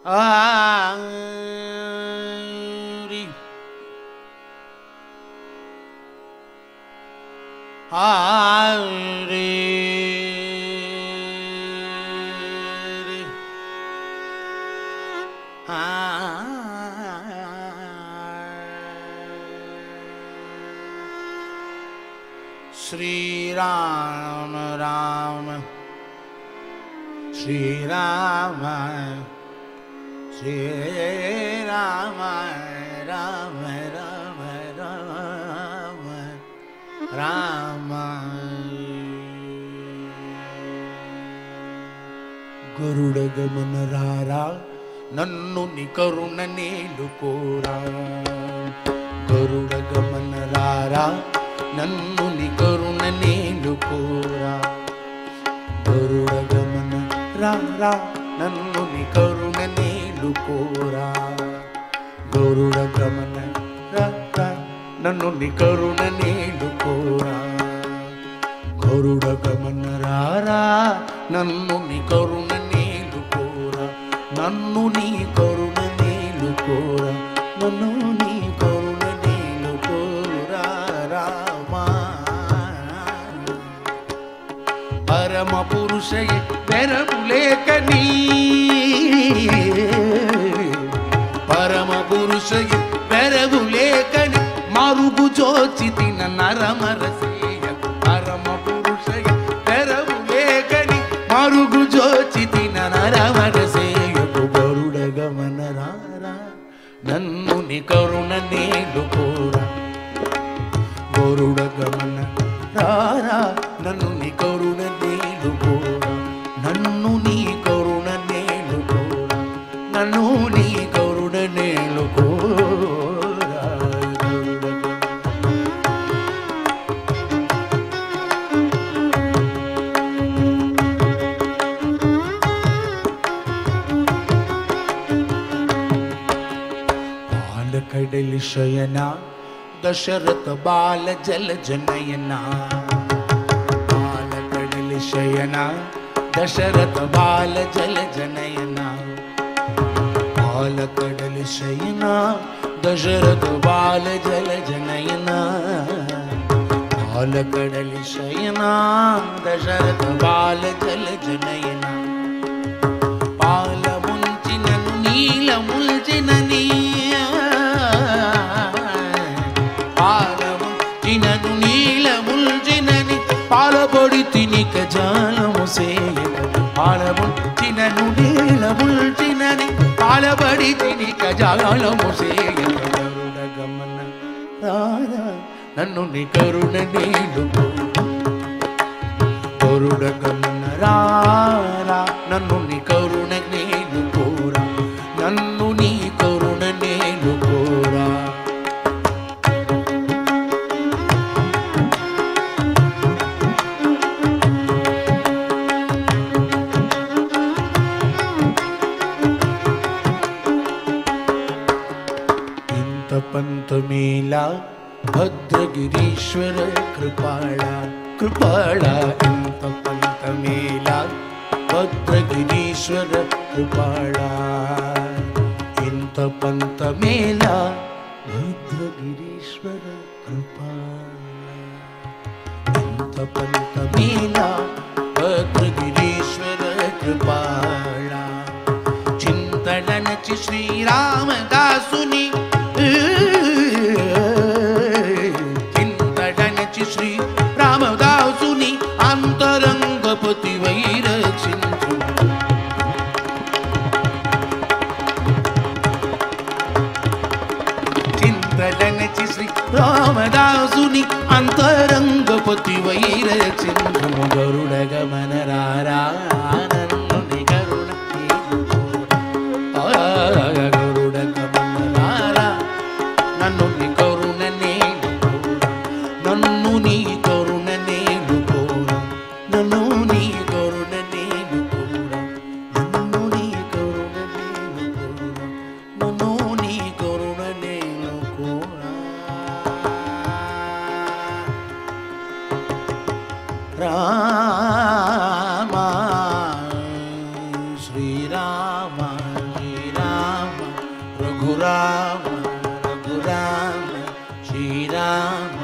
Hari Hari Shri Ram Ram Shri Rama Shri Rama Rama Rama Rama Rama Garuda Gamana Rara Nannu ni karuna neelukora Garuda Gamana Rara Nannu ni karuna neelukora Garuda Gamana Rara Nannu ni karuna neelukora Garuda Gamana Rara Nannu ni karuna neelukora Garuda Gamana Rara Nannu ni karuna neelukora Nannu ni karuna neelukora Nannu ni karuna neelukora Rama Parama Purushaye Veramulekani Parama Purushaye Veramulekani Marugu Jochitina Naramarasiya Parama Purushaye Veramulekani Marugu Jochitina Naramarasiya Garuda Gamana Rara Nannu ni karuna neelukora Garuda Gamana Rara Nannu ni karuna neelukora Nannu ni karuna neelukora Nannu ni karuna neelukora Palakadali Shayana Dasharatha Bala Jala Janayana Palakadali Shayana Dasharatha Bala Jala Janayana Palakadali Shayana Dasharatha Bala Jala Janayana Palakadali Shayana Dasharatha Bala Jala Janayana Pala Muncinanu Neela Mulcinani Jinanu Neela Mulcinani Palapodi Tinika Jalamu Seyaka Jinanu Neela Mulcinani Palapodi Tinika Jalamu Seyaka Garuda Gamana Rara Nannu ni karuna neelukora Garuda Gamana Rara Nannu ni karuna neelukora Nannu ni karuna neelukora Pantamela Bhadragirishwara Kripala Kripala Inta Pantamela Bhadragirishwara Kripala Inta Pantamela Bhadragirishwara Kripala Inta Pantamela Bhadragirishwara Kripala Chintalanachi Shri Ramadasuni Chintadanchi Shri Ramadasuni Antarangapati Vairachintu Chintadanchi Shri Ramadasuni Antarangapati Vairachintu Garuda Gamana Rara Nannu ni karuna neelukora Garuda Gamana Rara Nannu ni karuna neelukora Nannu ni karuna neelukora Nannu ni karuna neelukora Nannu ni karuna neelukora Nannu ni karuna neelukora Rama Shri Rama Shri Rama Raghurama Raghurama Srirama